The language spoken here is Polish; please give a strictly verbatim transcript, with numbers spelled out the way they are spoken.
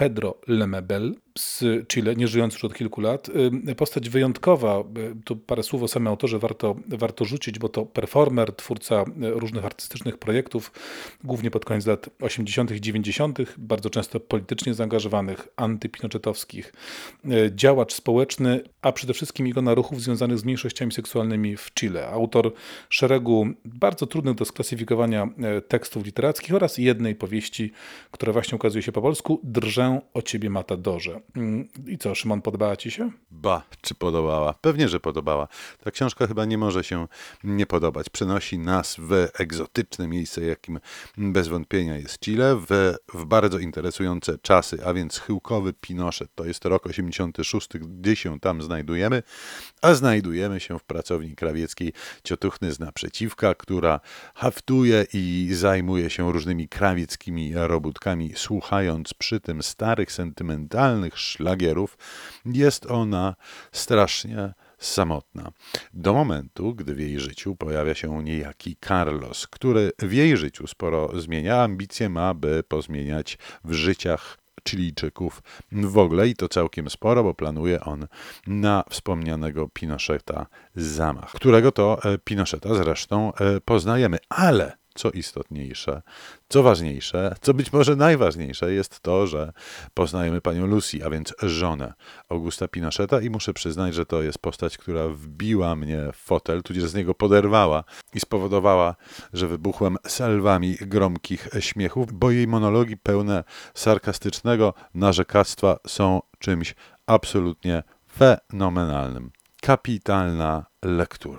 Pedro Lemebel z Chile, nieżyjący już od kilku lat. Postać wyjątkowa, tu parę słów o samym autorze warto, warto rzucić, bo to performer, twórca różnych artystycznych projektów, głównie pod koniec lat osiemdziesiątych i dziewięćdziesiątych, bardzo często politycznie zaangażowanych, antypinoczetowskich, działacz społeczny, a przede wszystkim ikona ruchów związanych z mniejszościami seksualnymi w Chile. Autor szeregu bardzo trudnych do sklasyfikowania tekstów literackich oraz jednej powieści, która właśnie ukazuje się po polsku, Drżę o ciebie, Matadorze. I co, Szymon, podobała ci się? Ba, czy podobała? Pewnie, że podobała. Ta książka chyba nie może się nie podobać. Przenosi nas w egzotyczne miejsce, jakim bez wątpienia jest Chile, w, w bardzo interesujące czasy, a więc chyłkowy Pinochet. To jest rok osiemdziesiąty szósty, gdzie się tam znajdujemy, a znajdujemy się w pracowni krawieckiej Ciotuchny z naprzeciwka, która haftuje i zajmuje się różnymi krawieckimi robótkami, słuchając przy tym starych, sentymentalnych szlagierów. Jest ona strasznie samotna. Do momentu, gdy w jej życiu pojawia się niejaki Carlos, który w jej życiu sporo zmienia, ambicje ma, by pozmieniać w życiach Chilijczyków w ogóle i to całkiem sporo, bo planuje on na wspomnianego Pinocheta zamach, którego to Pinocheta zresztą poznajemy, ale co istotniejsze, co ważniejsze, co być może najważniejsze jest to, że poznajemy panią Lucy, a więc żonę Augusta Pinocheta i muszę przyznać, że to jest postać, która wbiła mnie w fotel, tudzież z niego poderwała i spowodowała, że wybuchłem salwami gromkich śmiechów, bo jej monologi pełne sarkastycznego narzekactwa są czymś absolutnie fenomenalnym. Kapitalna lektura.